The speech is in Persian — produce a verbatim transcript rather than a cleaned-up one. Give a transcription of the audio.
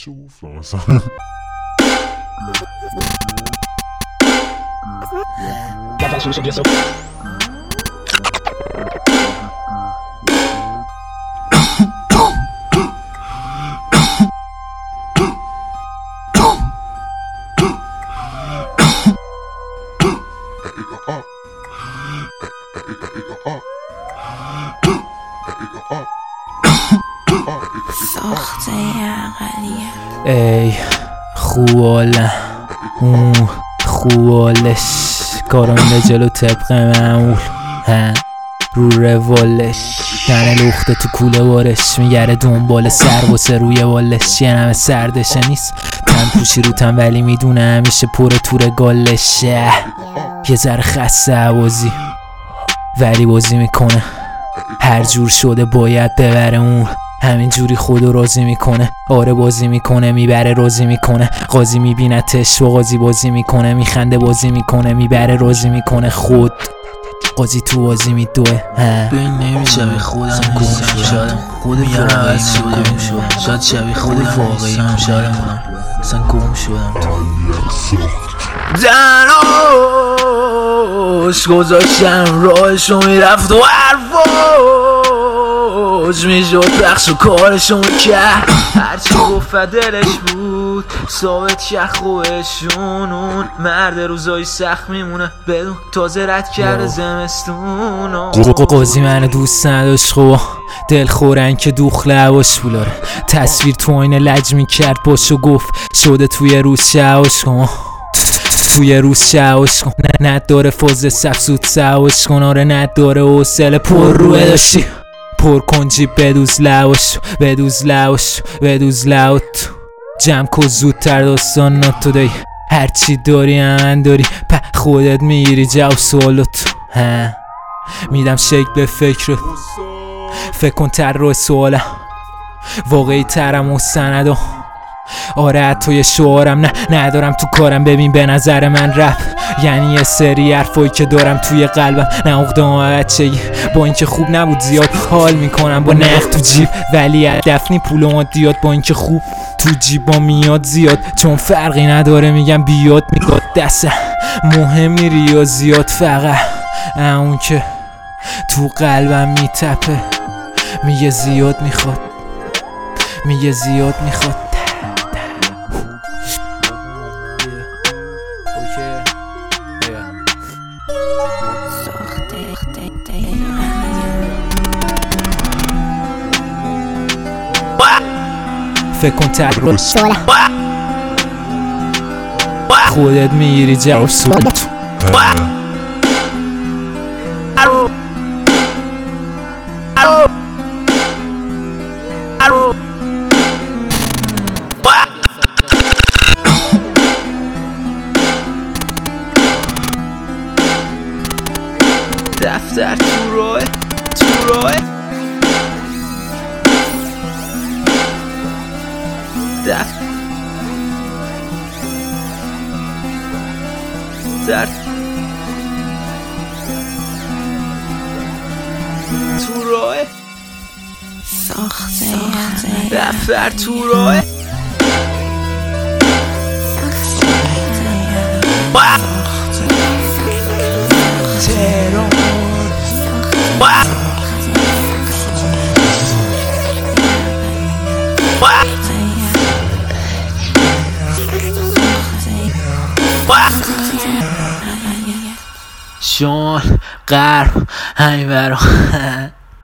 چه گفتم مثلا ساخته عقلیه ای خوالم اون خوالش کاران جلو طبق معمول ها رو روالش تنه لخته تو کوله وارش میگره دنبال سر واسه روی والش یه نمه سردشه نیست تن پوشی رو تن ولی میدونه همیشه پر تور گالشه یه ذره خسته عوازی ولی بازی میکنه هر جور شده باید ببره اون همین جوری خودو راضی میکنه آره بازی میکنه میبره راضی میکنه قاضی میبینتش و قاضی بازی میکنه میخنده بازی میکنه میبره راضی میکنه خود قاضی تو بازی میدوه ببین نمیشه خودم نیستم شاید خود واقعی گم شدم شاید شبیه خود واقعی هم شاید اصلا گم شدم زناش گذاشتم راهشو میرفت و حرفاش میشد بخش و کارشو میکرد هرچی گفت دلش بود ثابت شه خوبشون اون مرد روزای سخت میمونه بدون تازه رد کرده زمستون قاضی منو دوست نداشت خب دل خورن که دوخ لواش بولاره تصویر تو آینه لج میکرد باشو گفت شده توی روز شهاش کن توی روز شهاش کن نداره فاز سفزود سهاش کن آره نداره حوصله پر روه داشتی پر کن جیب بدوز لواش بدوز لواش بدوز لوت جمع کن زودتر داستان ناتو دایی هرچی داری همن داری په خودت میگیری جواب سوالات میدم شک به فکرت فکر کن تر روی سوالم واقعی ترم و سندم آره حتی یه شعارم نه ندارم تو کارم ببین به نظر من رپ یعنی یه سری حرفایی که دارم توی قلبم نه اقده ها بچگی با اینکه خوب نبود زیاد حال میکنم با نخ تو جیب ولی دفنی پول و مادیات با اینکه خوب تو جیبا میاد زیاد چون فرقی نداره میگم بیاد میگاد دستم مهم نی ریاضیات فقط اون که تو قلبم میتپه میگه زیاد میخواد میگه زیاد میخواد فکر کن تر رو خودت میگیری جواب سوالت دفتر تو راه تو راه دفتر تو راه ساخته دفتر تو راه تهران شان غرب همین برا